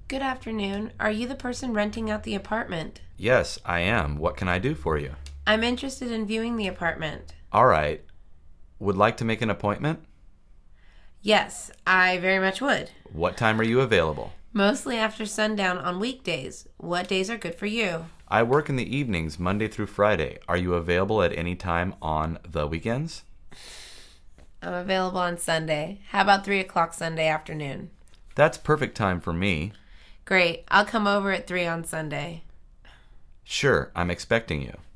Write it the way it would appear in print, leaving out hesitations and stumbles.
Good afternoon. Are you the person renting out the apartment? Yes, I am. What can I do for you? I'm interested in viewing the apartment. All right. Would like to make an appointment? Yes, I very much would. What time are you available? Mostly after sundown on weekdays. What days are good for you? I work in the evenings, Monday through Friday. Are you available at any time on the weekends? I'm available on Sunday. How about 3 o'clock Sunday afternoon? That's perfect time for me. Great. I'll come over at 3 on Sunday. Sure, I'm expecting you.